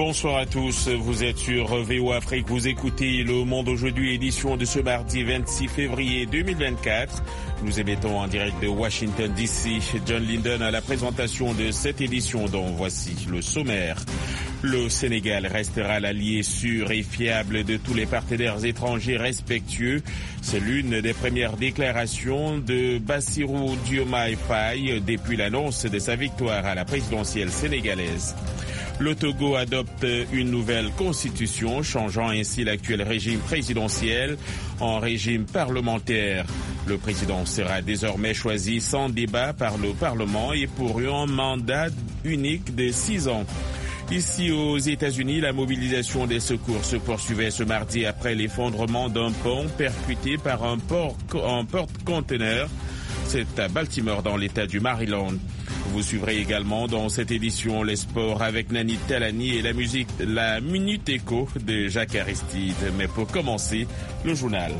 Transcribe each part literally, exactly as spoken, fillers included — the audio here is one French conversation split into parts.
Bonsoir à tous, vous êtes sur V O Afrique, vous écoutez Le Monde aujourd'hui, édition de ce mardi vingt-six février deux mille vingt-quatre. Nous émettons en direct de Washington D C. John Linden à la présentation de cette édition dont voici le sommaire. Le Sénégal restera l'allié sûr et fiable de tous les partenaires étrangers respectueux. C'est l'une des premières déclarations de Bassirou Diomaye Faye depuis l'annonce de sa victoire à la présidentielle sénégalaise. Le Togo adopte une nouvelle constitution, changeant ainsi l'actuel régime présidentiel en régime parlementaire. Le président sera désormais choisi sans débat par le Parlement et pour un mandat unique de six ans. Ici aux États-Unis, la mobilisation des secours se poursuivait ce mardi après l'effondrement d'un pont percuté par un, port, un porte-conteneur. C'est à Baltimore, dans l'État du Maryland. Vous suivrez également dans cette édition les sports avec Nani Talani et la musique, la Minute Éco de Jacques Aristide. Mais pour commencer, le journal.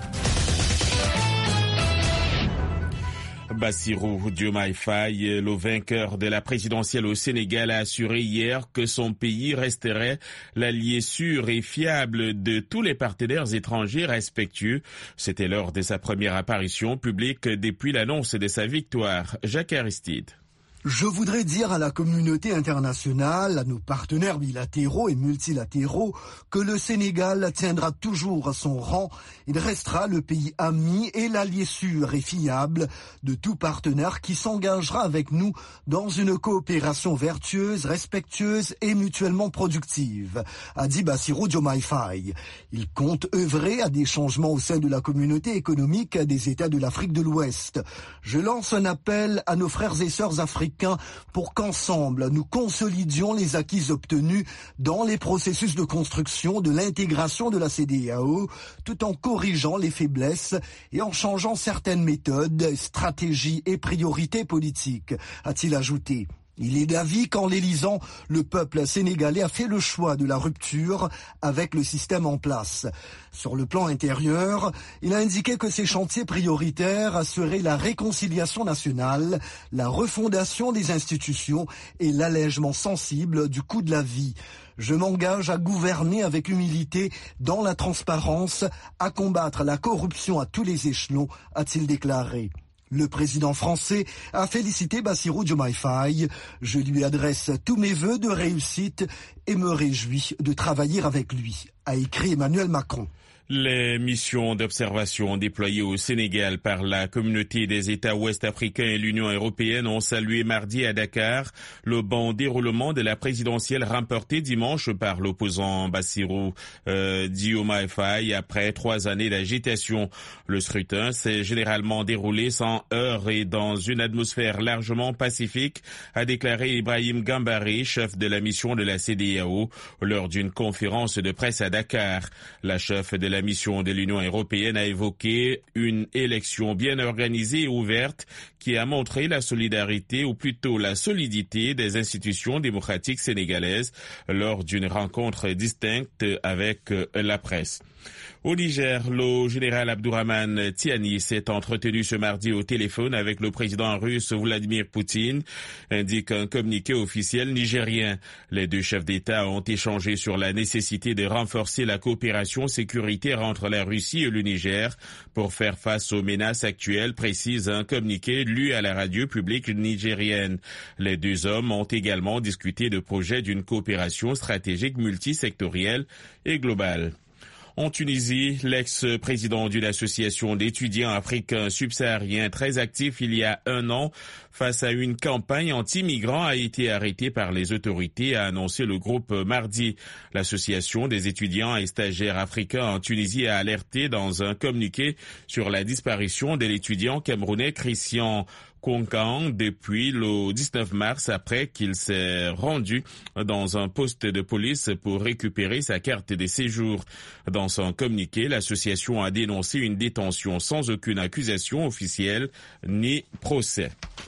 Bassirou Diomaye Faye, le vainqueur de la présidentielle au Sénégal, a assuré hier que son pays resterait l'allié sûr et fiable de tous les partenaires étrangers respectueux. C'était lors de sa première apparition publique depuis l'annonce de sa victoire. Jacques Aristide. Je voudrais dire à la communauté internationale, à nos partenaires bilatéraux et multilatéraux, que le Sénégal tiendra toujours son rang. Il restera le pays ami et l'allié sûr et fiable de tout partenaire qui s'engagera avec nous dans une coopération vertueuse, respectueuse et mutuellement productive, a dit Bassirou Diomaye Faye. Il compte œuvrer à des changements au sein de la communauté économique des États de l'Afrique de l'Ouest. Je lance un appel à nos frères et sœurs africains pour qu'ensemble nous consolidions les acquis obtenus dans les processus de construction de l'intégration de la C D A O, tout en corrigeant les faiblesses et en changeant certaines méthodes, stratégies et priorités politiques, a-t-il ajouté. Il est d'avis qu'en l'élisant, le peuple sénégalais a fait le choix de la rupture avec le système en place. Sur le plan intérieur, il a indiqué que ses chantiers prioritaires seraient la réconciliation nationale, la refondation des institutions et l'allègement sensible du coût de la vie. Je m'engage à gouverner avec humilité, dans la transparence, à combattre la corruption à tous les échelons, a-t-il déclaré. Le président français a félicité Bassirou Diomaye Faye. Je lui adresse tous mes vœux de réussite et me réjouis de travailler avec lui, a écrit Emmanuel Macron. Les missions d'observation déployées au Sénégal par la communauté des États ouest-africains et l'Union européenne ont salué mardi à Dakar le bon déroulement de la présidentielle remportée dimanche par l'opposant Bassirou euh, Diomaye Faye après trois années d'agitation. Le scrutin s'est généralement déroulé sans heurts et dans une atmosphère largement pacifique, a déclaré Ibrahim Gambari, chef de la mission de la C D A O, lors d'une conférence de presse à Dakar. La chef de la mission de l'Union européenne a évoqué une élection bien organisée et ouverte qui a montré la solidarité ou plutôt la solidité des institutions démocratiques sénégalaises lors d'une rencontre distincte avec la presse. Au Niger, le général Abdourahmane Tiani s'est entretenu ce mardi au téléphone avec le président russe Vladimir Poutine, indique un communiqué officiel nigérien. Les deux chefs d'État ont échangé sur la nécessité de renforcer la coopération sécuritaire entre la Russie et le Niger pour faire face aux menaces actuelles, précise un communiqué lu à la radio publique nigérienne. Les deux hommes ont également discuté de projets d'une coopération stratégique multisectorielle et globale. En Tunisie, l'ex-président d'une association d'étudiants africains subsahariens très actif il y a un an face à une campagne anti-migrants a été arrêté par les autorités, a annoncé le groupe mardi. L'association des étudiants et stagiaires africains en Tunisie a alerté dans un communiqué sur la disparition de l'étudiant camerounais Christian Konkan depuis le dix-neuf mars après qu'il s'est rendu dans un poste de police pour récupérer sa carte de séjour. Dans son communiqué, l'association a dénoncé une détention sans aucune accusation officielle ni procès.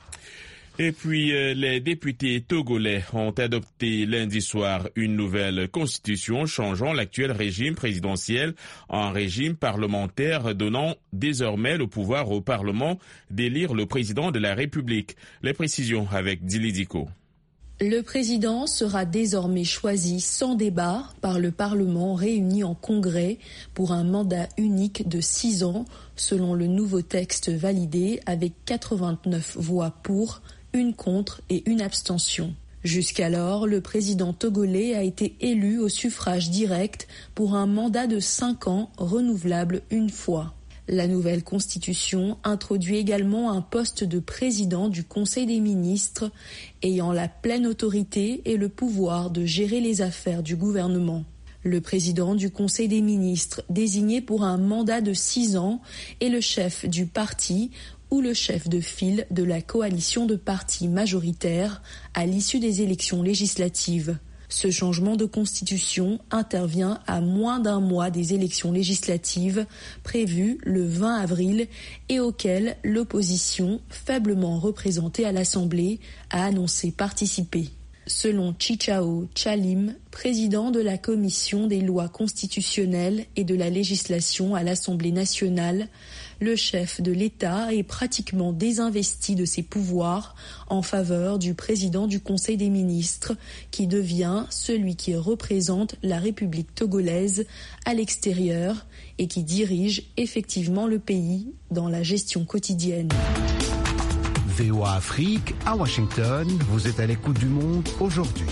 Et puis, euh, les députés togolais ont adopté lundi soir une nouvelle constitution changeant l'actuel régime présidentiel en régime parlementaire, donnant désormais le pouvoir au Parlement d'élire le président de la République. Les précisions avec Dili Diko. Le président sera désormais choisi sans débat par le Parlement réuni en congrès pour un mandat unique de six ans, selon le nouveau texte validé avec quatre-vingt-neuf voix pour, une contre et une abstention. Jusqu'alors, le président togolais a été élu au suffrage direct pour un mandat de cinq ans renouvelable une fois. La nouvelle constitution introduit également un poste de président du Conseil des ministres ayant la pleine autorité et le pouvoir de gérer les affaires du gouvernement. Le président du Conseil des ministres, désigné pour un mandat de six ans, est le chef du parti ou le chef de file de la coalition de partis majoritaires à l'issue des élections législatives. Ce changement de constitution intervient à moins d'un mois des élections législatives prévues le vingt avril et auxquelles l'opposition, faiblement représentée à l'Assemblée, a annoncé participer. Selon Chichao Chalim, président de la Commission des lois constitutionnelles et de la législation à l'Assemblée nationale, le chef de l'État est pratiquement désinvesti de ses pouvoirs en faveur du président du Conseil des ministres, qui devient celui qui représente la République togolaise à l'extérieur et qui dirige effectivement le pays dans la gestion quotidienne. V O A Afrique, à Washington, vous êtes à l'écoute du monde aujourd'hui.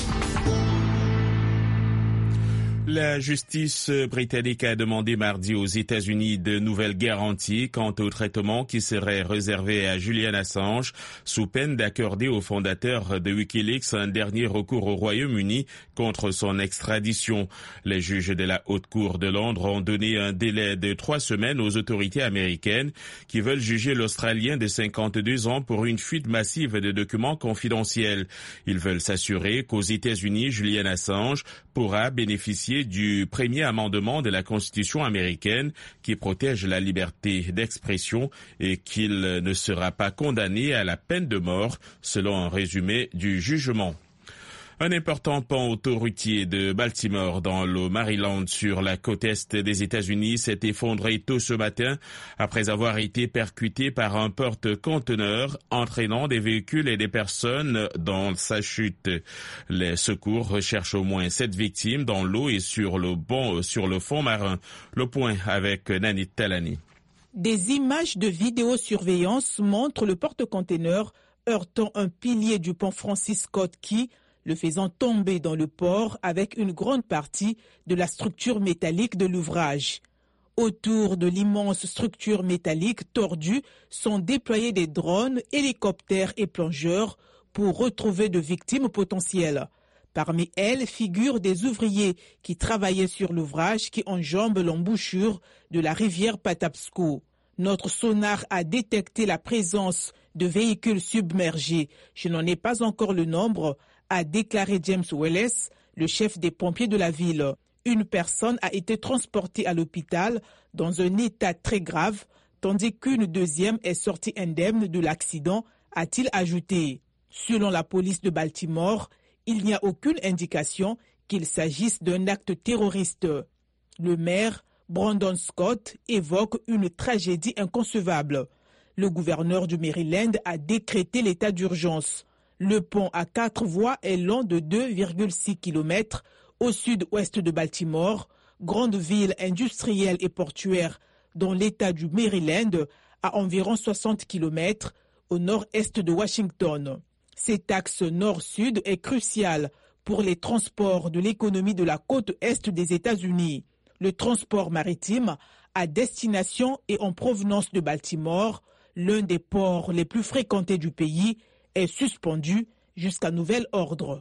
La justice britannique a demandé mardi aux États-Unis de nouvelles garanties quant au traitement qui serait réservé à Julian Assange, sous peine d'accorder au fondateur de Wikileaks un dernier recours au Royaume-Uni contre son extradition. Les juges de la Haute Cour de Londres ont donné un délai de trois semaines aux autorités américaines qui veulent juger l'Australien de cinquante-deux ans pour une fuite massive de documents confidentiels. Ils veulent s'assurer qu'aux États-Unis, Julian Assange pourra bénéficier du premier amendement de la Constitution américaine qui protège la liberté d'expression et qu'il ne sera pas condamné à la peine de mort, selon un résumé du jugement. Un important pont autoroutier de Baltimore dans le Maryland sur la côte est des États-Unis s'est effondré tôt ce matin après avoir été percuté par un porte-conteneur entraînant des véhicules et des personnes dans sa chute. Les secours recherchent au moins sept victimes dans l'eau et sur le pont, sur le fond marin. Le point avec Nanit Talani. Des images de vidéosurveillance montrent le porte-conteneur heurtant un pilier du pont Francis Scott Key, le faisant tomber dans le port avec une grande partie de la structure métallique de l'ouvrage. Autour de l'immense structure métallique tordue sont déployés des drones, hélicoptères et plongeurs pour retrouver de victimes potentielles. Parmi elles figurent des ouvriers qui travaillaient sur l'ouvrage qui enjambe l'embouchure de la rivière Patapsco. Notre sonar a détecté la présence de véhicules submergés. Je n'en ai pas encore le nombre, a déclaré James Wallace, le chef des pompiers de la ville. Une personne a été transportée à l'hôpital dans un état très grave, tandis qu'une deuxième est sortie indemne de l'accident, a-t-il ajouté. Selon la police de Baltimore, il n'y a aucune indication qu'il s'agisse d'un acte terroriste. Le maire, Brandon Scott, évoque une tragédie inconcevable. Le gouverneur du Maryland a décrété l'état d'urgence. Le pont à quatre voies est long de deux virgule six kilomètres au sud-ouest de Baltimore, grande ville industrielle et portuaire dans l'État du Maryland, à environ soixante kilomètres au nord-est de Washington. Cet axe nord-sud est crucial pour les transports de l'économie de la côte est des États-Unis. Le transport maritime à destination et en provenance de Baltimore, l'un des ports les plus fréquentés du pays, est suspendu jusqu'à nouvel ordre.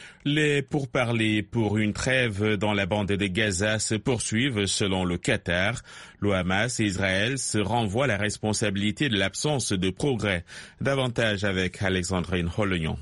Les pourparlers pour une trêve dans la bande de Gaza se poursuivent selon le Qatar. Le Hamas et Israël se renvoient la responsabilité de l'absence de progrès. Davantage avec Alexandrine Holognon.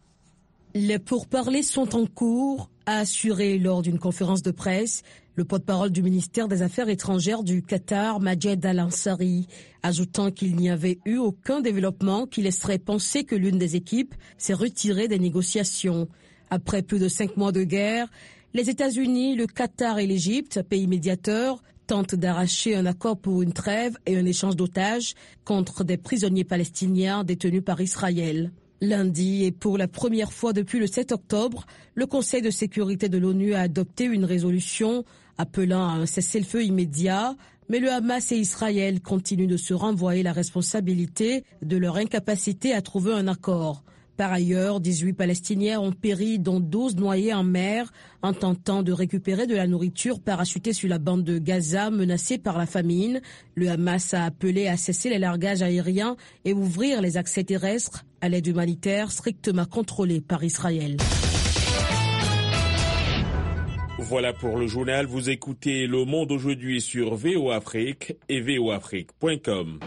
Les pourparlers sont en cours, a assuré lors d'une conférence de presse le porte-parole du ministère des Affaires étrangères du Qatar, Majed Al-Ansari, ajoutant qu'il n'y avait eu aucun développement qui laisserait penser que l'une des équipes s'est retirée des négociations. Après plus de cinq mois de guerre, les États-Unis, le Qatar et l'Égypte, pays médiateurs, tentent d'arracher un accord pour une trêve et un échange d'otages contre des prisonniers palestiniens détenus par Israël. Lundi, et pour la première fois depuis le sept octobre, le Conseil de sécurité de l'ONU a adopté une résolution appelant à un cessez-le-feu immédiat, mais le Hamas et Israël continuent de se renvoyer la responsabilité de leur incapacité à trouver un accord. Par ailleurs, dix-huit Palestiniens ont péri, dont douze noyés en mer, en tentant de récupérer de la nourriture parachutée sur la bande de Gaza menacée par la famine. Le Hamas a appelé à cesser les largages aériens et ouvrir les accès terrestres à l'aide humanitaire strictement contrôlée par Israël. Voilà pour le journal. Vous écoutez Le Monde aujourd'hui sur V O Afrique et v o afrique point com.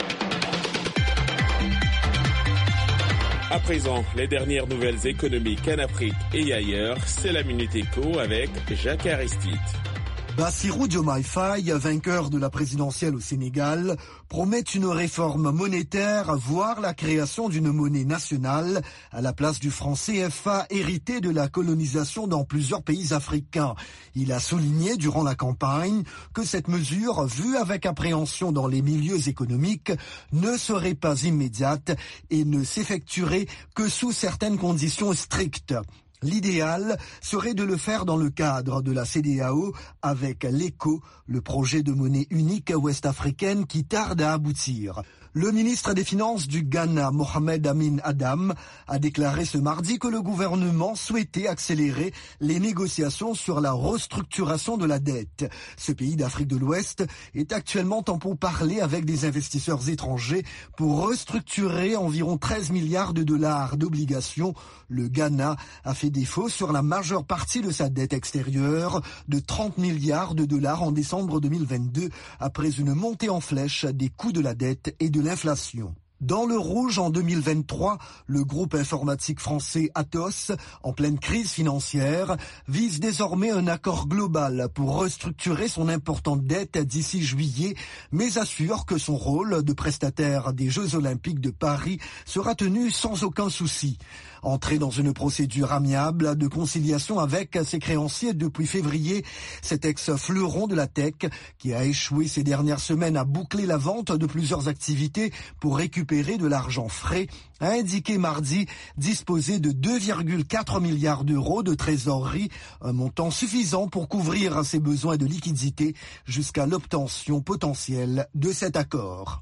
À présent, les dernières nouvelles économiques en Afrique et ailleurs, c'est la Minute Éco avec Jacques Aristide. Bassirou Diomaye Faye, vainqueur de la présidentielle au Sénégal, promet une réforme monétaire, voire la création d'une monnaie nationale à la place du franc C F A hérité de la colonisation dans plusieurs pays africains. Il a souligné durant la campagne que cette mesure, vue avec appréhension dans les milieux économiques, ne serait pas immédiate et ne s'effectuerait que sous certaines conditions strictes. L'idéal serait de le faire dans le cadre de la C E D E A O avec l'ECO, le projet de monnaie unique ouest-africaine qui tarde à aboutir. Le ministre des Finances du Ghana, Mohamed Amin Adam, a déclaré ce mardi que le gouvernement souhaitait accélérer les négociations sur la restructuration de la dette. Ce pays d'Afrique de l'Ouest est actuellement en pourparlers avec des investisseurs étrangers pour restructurer environ treize milliards de dollars d'obligations. Le Ghana a fait défaut sur la majeure partie de sa dette extérieure de trente milliards de dollars en décembre deux mille vingt-deux après une montée en flèche des coûts de la dette et de l'inflation. Dans le rouge en deux mille vingt-trois, le groupe informatique français Atos, en pleine crise financière, vise désormais un accord global pour restructurer son importante dette d'ici juillet, mais assure que son rôle de prestataire des Jeux Olympiques de Paris sera tenu sans aucun souci. Entré dans une procédure amiable de conciliation avec ses créanciers depuis février, cet ex-fleuron de la tech, qui a échoué ces dernières semaines à boucler la vente de plusieurs activités pour récupérer de l'argent frais, a indiqué mardi disposer de deux virgule quatre milliards d'euros de trésorerie, un montant suffisant pour couvrir ses besoins de liquidité jusqu'à l'obtention potentielle de cet accord.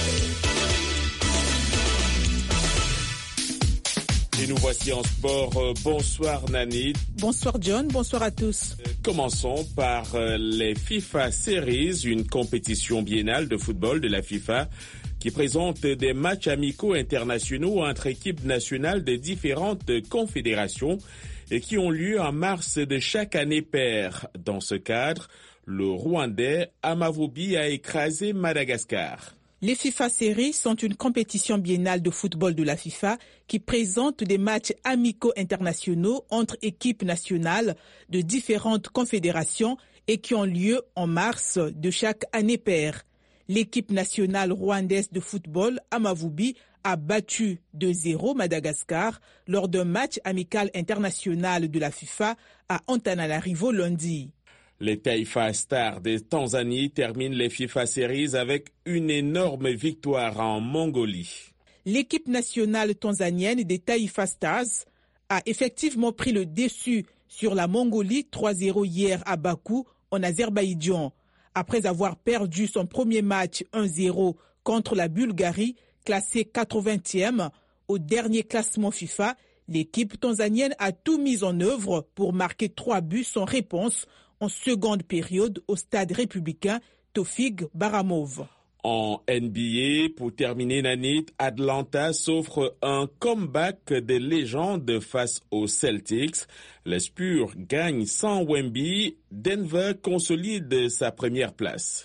Et nous voici en sport. Bonsoir Nani. Bonsoir John, bonsoir à tous. Commençons par les FIFA Series, une compétition biennale de football de la FIFA qui présente des matchs amicaux internationaux entre équipes nationales de différentes confédérations et qui ont lieu en mars de chaque année paire. Dans ce cadre, le Rwandais Amavubi a écrasé Madagascar. Les FIFA Series sont une compétition biennale de football de la FIFA qui présente des matchs amicaux internationaux entre équipes nationales de différentes confédérations et qui ont lieu en mars de chaque année paire. L'équipe nationale rwandaise de football, Amavubi, a battu deux zéro Madagascar lors d'un match amical international de la FIFA à Antananarivo lundi. Les Taifa Stars de Tanzanie terminent les FIFA Series avec une énorme victoire en Mongolie. L'équipe nationale tanzanienne des Taifa Stars a effectivement pris le dessus sur la Mongolie trois zéro hier à Bakou, en Azerbaïdjan. Après avoir perdu son premier match un zéro contre la Bulgarie, classée quatre-vingtième au dernier classement FIFA, l'équipe tanzanienne a tout mis en œuvre pour marquer trois buts sans réponse en seconde période au stade républicain Tofig Baramov. En N B A, pour terminer Nanit, Atlanta s'offre un comeback de légende face aux Celtics. Les Spurs gagnent sans Wemby. Denver consolide sa première place.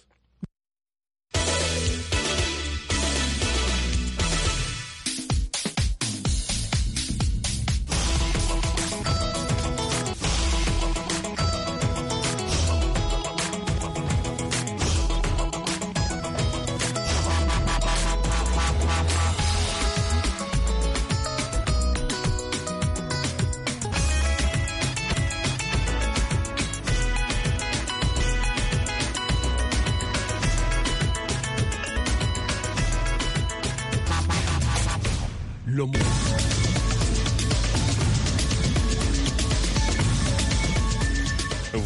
Le monde.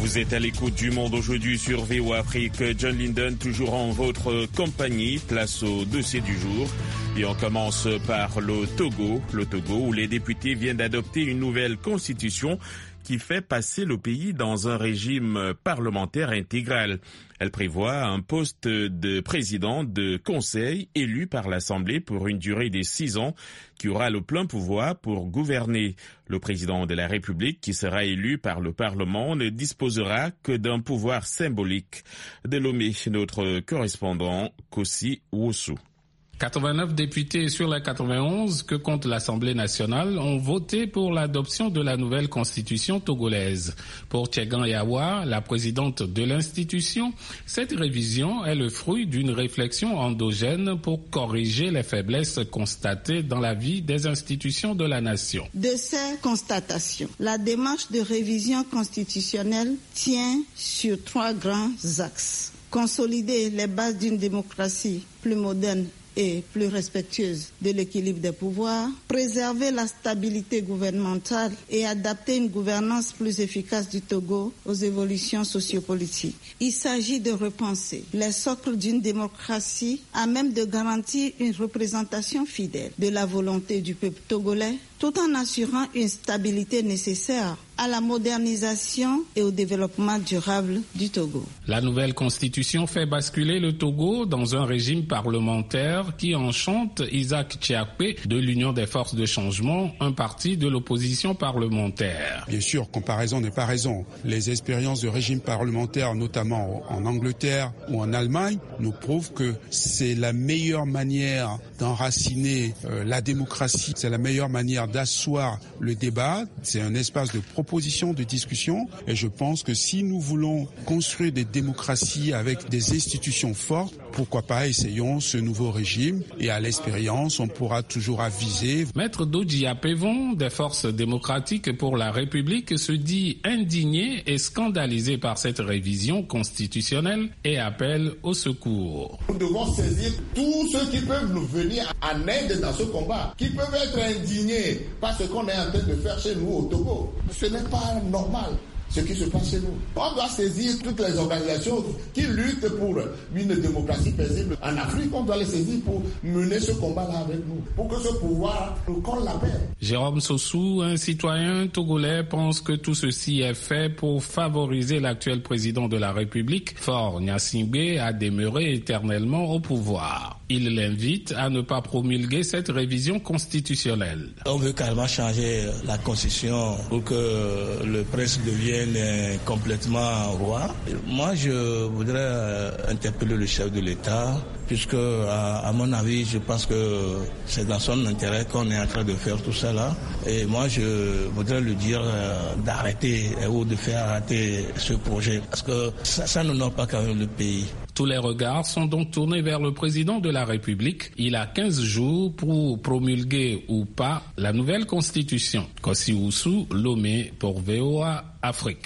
Vous êtes à l'écoute du Monde aujourd'hui sur V O A Afrique. John Linden, toujours en votre compagnie. Place au dossier du jour. Et on commence par le Togo. Le Togo où les députés viennent d'adopter une nouvelle constitution qui fait passer le pays dans un régime parlementaire intégral. Elle prévoit un poste de président de conseil élu par l'Assemblée pour une durée de six ans qui aura le plein pouvoir pour gouverner. Le président de la République, qui sera élu par le Parlement, ne disposera que d'un pouvoir symbolique. De Lomé, notre correspondant Kossi Wossou. quatre-vingt-neuf députés sur les quatre-vingt-onze que compte l'Assemblée nationale ont voté pour l'adoption de la nouvelle constitution togolaise. Pour Tchegan Yawa, la présidente de l'institution, cette révision est le fruit d'une réflexion endogène pour corriger les faiblesses constatées dans la vie des institutions de la nation. De ces constatations, la démarche de révision constitutionnelle tient sur trois grands axes. Consolider les bases d'une démocratie plus moderne et plus respectueuse de l'équilibre des pouvoirs, préserver la stabilité gouvernementale et adapter une gouvernance plus efficace du Togo aux évolutions sociopolitiques. Il s'agit de repenser les socles d'une démocratie à même de garantir une représentation fidèle de la volonté du peuple togolais, tout en assurant une stabilité nécessaire à la modernisation et au développement durable du Togo. La nouvelle constitution fait basculer le Togo dans un régime parlementaire qui enchante Isaac Tchiakpé de l'Union des forces de changement, un parti de l'opposition parlementaire. Bien sûr, comparaison n'est pas raison. Les expériences de régime parlementaire, notamment en Angleterre ou en Allemagne, nous prouvent que c'est la meilleure manière d'enraciner euh, la démocratie, c'est la meilleure manière d'asseoir le débat, c'est un espace de proposition, de discussion, et je pense que si nous voulons construire des démocraties avec des institutions fortes, pourquoi pas essayons ce nouveau régime, et à l'expérience, on pourra toujours aviser. Maître Dodji Apevon, des forces démocratiques pour la République, se dit indigné et scandalisé par cette révision constitutionnelle et appelle au secours. Nous devons saisir tous ceux qui peuvent nous venir en aide dans ce combat, qui peuvent être indignés par ce qu'on est en train de faire chez nous au Togo. Ce n'est pas normal ce qui se passe chez nous. On doit saisir toutes les organisations qui luttent pour une démocratie paisible en Afrique. On doit les saisir pour mener ce combat-là avec nous, pour que ce pouvoir nous colle la paix. Jérôme Sossou, un citoyen togolais, pense que tout ceci est fait pour favoriser l'actuel président de la République, Faure Gnassingbé, à demeurer éternellement au pouvoir. Il l'invite à ne pas promulguer cette révision constitutionnelle. On veut carrément changer la constitution pour que le prince devienne complètement roi. Moi, je voudrais interpeller le chef de l'État, puisque, à, à mon avis, je pense que c'est dans son intérêt qu'on est en train de faire tout ça là. Et moi, je voudrais lui dire euh, d'arrêter ou de faire arrêter ce projet, parce que ça, ça n'honore pas quand même le pays. Tous les regards sont donc tournés vers le président de la République. Il a quinze jours pour promulguer ou pas la nouvelle constitution. Kossi Wossou, Lomé pour V O A Afrique.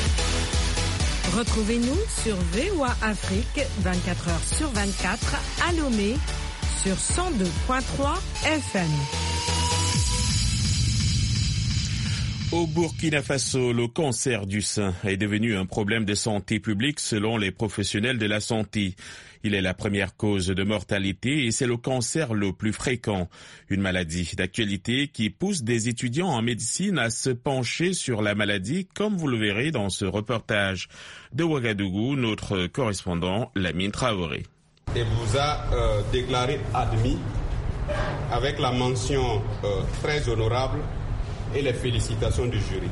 Retrouvez-nous sur V O A Afrique vingt-quatre heures sur vingt-quatre à Lomé sur cent deux virgule trois F M. Au Burkina Faso, le cancer du sein est devenu un problème de santé publique selon les professionnels de la santé. Il est la première cause de mortalité et c'est le cancer le plus fréquent. Une maladie d'actualité qui pousse des étudiants en médecine à se pencher sur la maladie, comme vous le verrez dans ce reportage. De Ouagadougou, notre correspondant Lamine Traoré. Et vous a euh, déclaré admis avec la mention euh, très honorable et les félicitations du jury.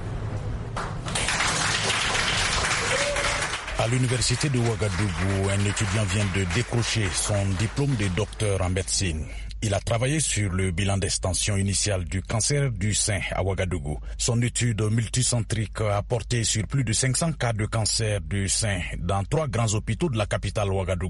À l'université de Ouagadougou, un étudiant vient de décrocher son diplôme de docteur en médecine. Il a travaillé sur le bilan d'extension initiale du cancer du sein à Ouagadougou. Son étude multicentrique a porté sur plus de cinq cents cas de cancer du sein dans trois grands hôpitaux de la capitale Ouagadougou.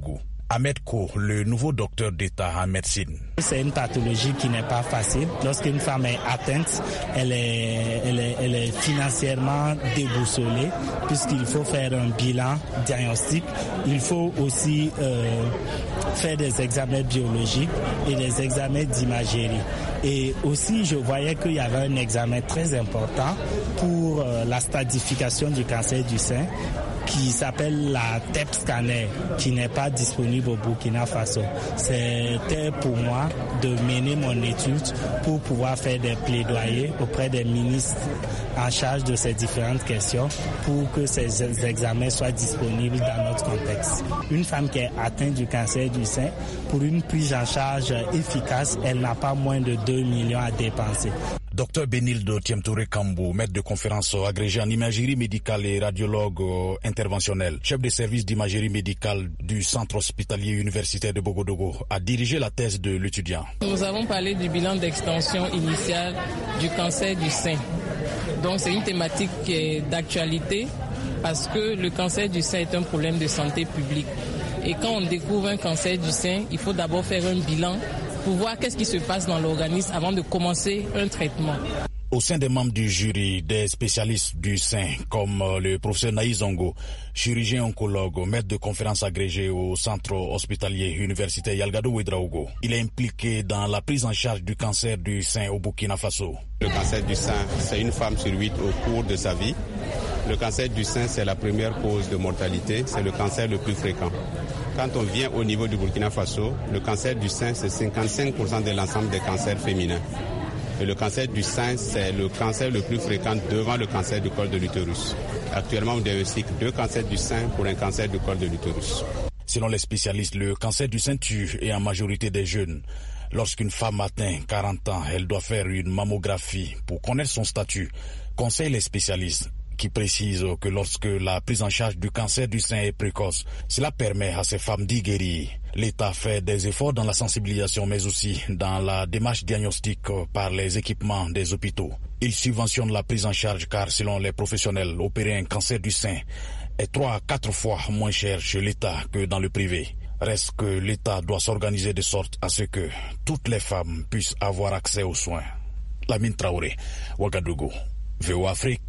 Ahmed Ko, le nouveau docteur d'État en médecine. C'est une pathologie qui n'est pas facile. Lorsqu'une femme est atteinte, elle est, elle est, elle est financièrement déboussolée puisqu'il faut faire un bilan diagnostique. Il faut aussi euh, faire des examens biologiques et des examens d'imagerie. Et aussi, je voyais qu'il y avait un examen très important pour euh, la stratification du cancer du sein, qui s'appelle la T E P scanner, qui n'est pas disponible au Burkina Faso. C'était pour moi de mener mon étude pour pouvoir faire des plaidoyers auprès des ministres en charge de ces différentes questions pour que ces examens soient disponibles dans notre contexte. Une femme qui est atteinte du cancer du sein, pour une prise en charge efficace, elle n'a pas moins de deux millions à dépenser. Docteur Benildo Tiemtouré Kambo, maître de conférence agrégé en imagerie médicale et radiologue interventionnel, chef de service d'imagerie médicale du centre hospitalier universitaire de Bogodogo, a dirigé la thèse de l'étudiant. Nous avons parlé du bilan d'extension initial du cancer du sein. Donc c'est une thématique qui est d'actualité parce que le cancer du sein est un problème de santé publique. Et quand on découvre un cancer du sein, il faut d'abord faire un bilan pour voir qu'est-ce qui se passe dans l'organisme avant de commencer un traitement. Au sein des membres du jury, des spécialistes du sein comme le professeur Naïs Zongo, chirurgien oncologue, maître de conférence agrégé au centre hospitalier universitaire Yalgado Ouedraogo. Il est impliqué dans la prise en charge du cancer du sein au Burkina Faso. Le cancer du sein, c'est une femme sur huit au cours de sa vie. Le cancer du sein, c'est la première cause de mortalité, c'est le cancer le plus fréquent. Quand on vient au niveau du Burkina Faso, le cancer du sein, c'est cinquante-cinq pour cent de l'ensemble des cancers féminins. Et le cancer du sein, c'est le cancer le plus fréquent devant le cancer du col de l'utérus. Actuellement, on diagnostique deux cancers du sein pour un cancer du col de l'utérus. Selon les spécialistes, le cancer du sein tue et en majorité des jeunes. Lorsqu'une femme atteint quarante ans, elle doit faire une mammographie pour connaître son statut. Conseillent les spécialistes, qui précise que lorsque la prise en charge du cancer du sein est précoce, cela permet à ces femmes d'y guérir. L'État fait des efforts dans la sensibilisation, mais aussi dans la démarche diagnostique par les équipements des hôpitaux. Il subventionne la prise en charge car, selon les professionnels, opérer un cancer du sein est trois à quatre fois moins cher chez l'État que dans le privé. Reste que l'État doit s'organiser de sorte à ce que toutes les femmes puissent avoir accès aux soins. Lamine Traoré, Ouagadougou, V O A Afrique.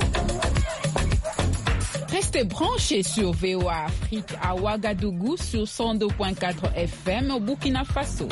Restez branchés sur V O A Afrique à Ouagadougou sur cent deux virgule quatre F M au Burkina Faso.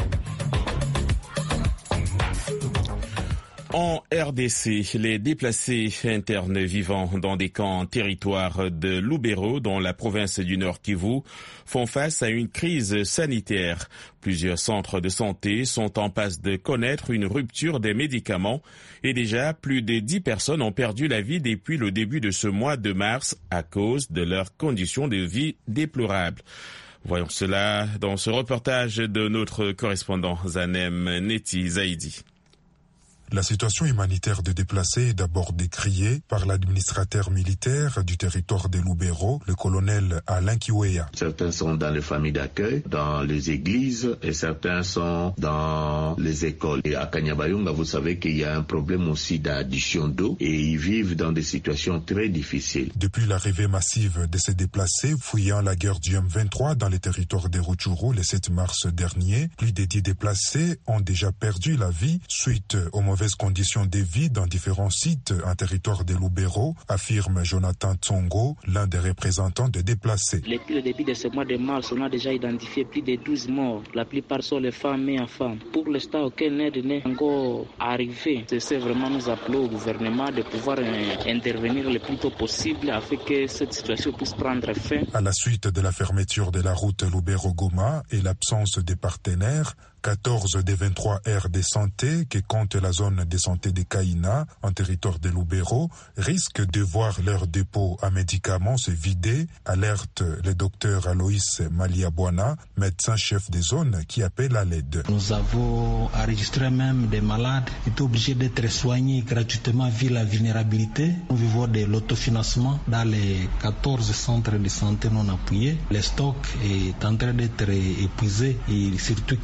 En R D C, les déplacés internes vivant dans des camps en territoire de Lubero, dans la province du Nord Kivu, font face à une crise sanitaire. Plusieurs centres de santé sont en passe de connaître une rupture des médicaments et déjà plus de dix personnes ont perdu la vie depuis le début de ce mois de mars à cause de leurs conditions de vie déplorables. Voyons cela dans ce reportage de notre correspondant Zanem Neti Zaidi. La situation humanitaire des déplacés est d'abord décriée par l'administrateur militaire du territoire de Lubero, le colonel Alain Kiweya. Certains sont dans les familles d'accueil, dans les églises, et certains sont dans les écoles. Et à Kanyabayonga, vous savez qu'il y a un problème aussi d'addition d'eau, et ils vivent dans des situations très difficiles. Depuis l'arrivée massive de ces déplacés, fuyant la guerre du M vingt-trois dans les territoires de Rutshuru le sept mars dernier, plus de dix déplacés ont déjà perdu la vie suite aux mauvaises conditions de vie dans différents sites en territoire de Lubero, affirme Jonathan Tsongo, l'un des représentants des déplacés. Depuis le début de ce mois de mars, on a déjà identifié plus de douze morts. La plupart sont les femmes et enfants. Pour l'instant, aucune aide n'est encore arrivée. C'est vraiment nous appelons au gouvernement de pouvoir intervenir le plus tôt possible afin que cette situation puisse prendre fin. À la suite de la fermeture de la route Lubero-Goma et l'absence des partenaires, quatorze des vingt-trois aires de santé que compte la zone de santé de Kaina en territoire de Lubero risquent de voir leur dépôt à médicaments se vider, alerte le docteur Aloïs Maliabwana, médecin-chef de zone qui appelle à l'aide. Nous avons enregistré même des malades qui étaient obligés d'être soignés gratuitement vu la vulnérabilité. Nous vivons de l'autofinancement dans les quatorze centres de santé non appuyés. Le stock est en train d'être épuisé et surtout qu'il n'y a pas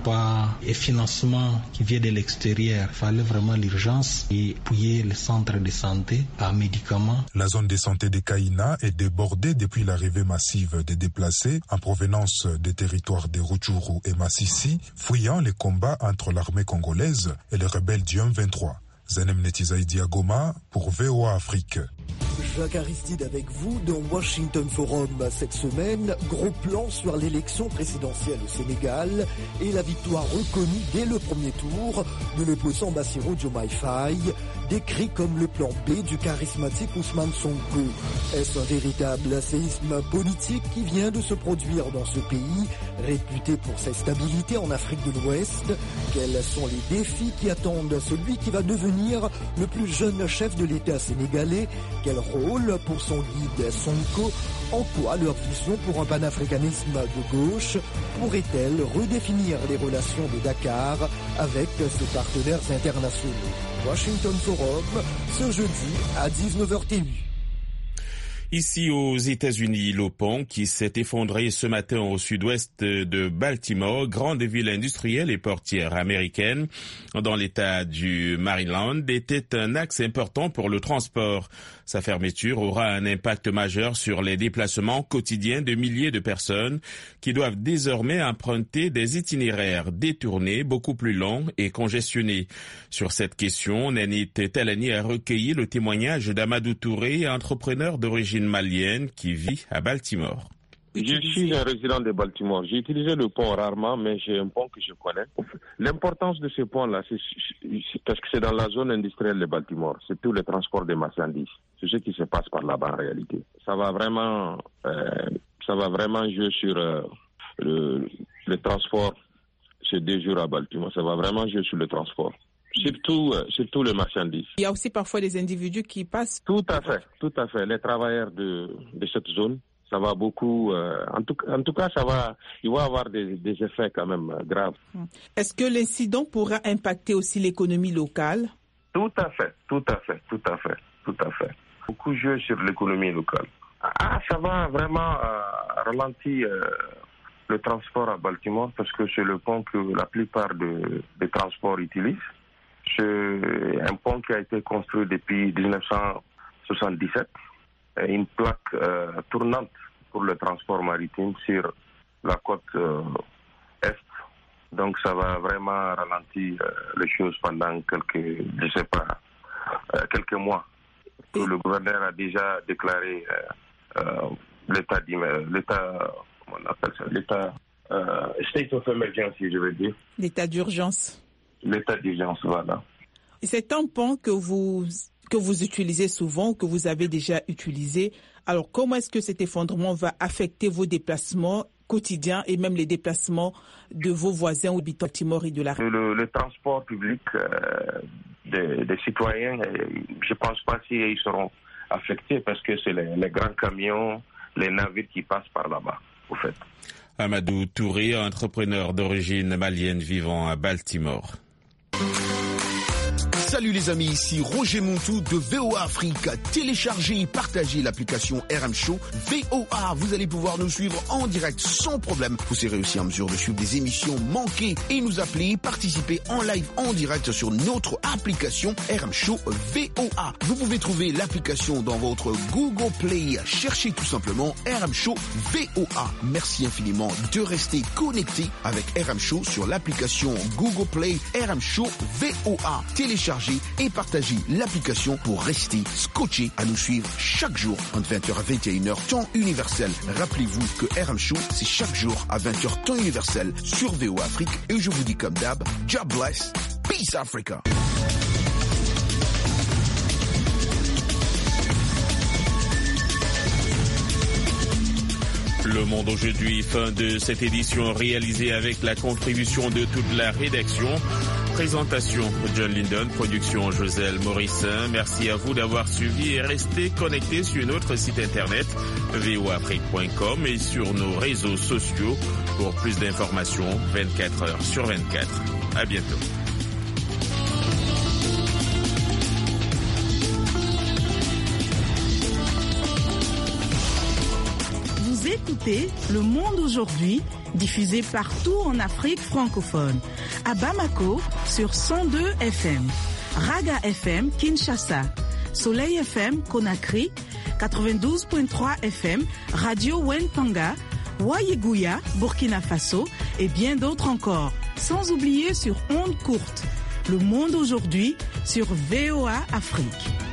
pas un financement qui vient de l'extérieur. Il fallait vraiment l'urgence et appuyer les centres de santé à médicaments. La zone de santé de Kaina est débordée depuis l'arrivée massive des déplacés en provenance des territoires de Rutshuru et Masisi, fuyant les combats entre l'armée congolaise et les rebelles du M vingt-trois. Zanem Netizaïdi à Goma pour V O A Afrique. Jacques Aristide avec vous dans Washington Forum cette semaine. Gros plan sur l'élection présidentielle au Sénégal et la victoire reconnue dès le premier tour de l'opposant Bassirou Diomaye Faye, décrit comme le plan B du charismatique Ousmane Sonko. Est-ce un véritable séisme politique qui vient de se produire dans ce pays, réputé pour sa stabilité en Afrique de l'Ouest? Quels sont les défis qui attendent celui qui va devenir le plus jeune chef de l'État sénégalais? Quel rôle pour son guide Sonko? En quoi leur vision pour un panafricanisme de gauche pourrait-elle redéfinir les relations de Dakar avec ses partenaires internationaux? Washington Forum, ce jeudi à dix-neuf heures T U. Ici aux États-Unis, le pont qui s'est effondré ce matin au sud-ouest de Baltimore, grande ville industrielle et portière américaine, dans l'État du Maryland, était un axe important pour le transport. Sa fermeture aura un impact majeur sur les déplacements quotidiens de milliers de personnes qui doivent désormais emprunter des itinéraires détournés, beaucoup plus longs et congestionnés. Sur cette question, Nanit Talani a recueilli le témoignage d'Amadou Touré, entrepreneur d'origine malienne qui vit à Baltimore. Je suis un résident de Baltimore. J'ai utilisé le pont rarement, mais j'ai un pont que je connais. L'importance de ce pont-là, c'est, c'est parce que c'est dans la zone industrielle de Baltimore. C'est tout le transport des marchandises. C'est ce qui se passe par là-bas en réalité. Ça va vraiment, euh, ça va vraiment jouer sur euh, le, le transport ces deux jours à Baltimore. Ça va vraiment jouer sur le transport. Surtout, euh, surtout les marchandises. Il y a aussi parfois des individus qui passent. Tout à fait, tout à fait. Les travailleurs de, de cette zone. Ça va beaucoup, euh, en, tout, en tout cas, ça va, il va avoir des, des effets quand même euh, graves. Est-ce que l'incident pourra impacter aussi l'économie locale? Tout à fait, tout à fait, tout à fait, tout à fait. Beaucoup jouer sur l'économie locale. Ah, ça va vraiment euh, ralentir euh, le transport à Baltimore parce que c'est le pont que la plupart de, des transports utilisent. C'est un pont qui a été construit depuis dix-neuf cent soixante-dix-sept. Une plaque euh, tournante pour le transport maritime sur la côte euh, est. Donc ça va vraiment ralentir euh, les choses pendant quelques, je sais pas, euh, quelques mois. Et le gouverneur a déjà déclaré euh, euh, l'état l'état, comment on appelle ça, l'état euh, state of emergency, je veux dire. L'état d'urgence. L'état d'urgence, voilà. Et c'est un pont que vous que vous utilisez souvent, que vous avez déjà utilisé. Alors, comment est-ce que cet effondrement va affecter vos déplacements quotidiens et même les déplacements de vos voisins ou habitants de Baltimore et de la région? Le, le transport public euh, des, des citoyens, je ne pense pas s'ils seront affectés parce que c'est les, les grands camions, les navires qui passent par là-bas, au fait. Amadou Touré, entrepreneur d'origine malienne vivant à Baltimore. Salut les amis, ici Roger Montou de V O A Afrique. Téléchargez et partagez l'application R M Show V O A. Vous allez pouvoir nous suivre en direct sans problème. Vous serez aussi en mesure de suivre des émissions manquées et nous appeler, participer en live en direct sur notre application R M Show V O A. Vous pouvez trouver l'application dans votre Google Play. Cherchez tout simplement R M Show V O A. Merci infiniment de rester connecté avec R M Show sur l'application Google Play R M Show V O A. Téléchargez et partagez l'application pour rester scotché à nous suivre chaque jour entre vingt heures à vingt et une heures temps universel. Rappelez-vous que R M Show, c'est chaque jour à vingt heures temps universel sur V O A Afrique. Et je vous dis comme d'hab, God bless, peace Africa. Le Monde aujourd'hui, fin de cette édition réalisée avec la contribution de toute la rédaction. Présentation John Lindon, production Joselle Morissin. Merci à vous d'avoir suivi et restez connectés sur notre site internet v o afrique point com et sur nos réseaux sociaux pour plus d'informations vingt-quatre heures sur vingt-quatre. À bientôt. Écoutez Le Monde aujourd'hui diffusée partout en Afrique francophone. À Bamako, sur cent deux F M. Raga F M, Kinshasa. Soleil F M, Conakry. quatre-vingt-douze virgule trois F M, Radio Wentanga. Wayeguya, Burkina Faso. Et bien d'autres encore. Sans oublier sur ondes courtes. Le monde aujourd'hui sur V O A Afrique.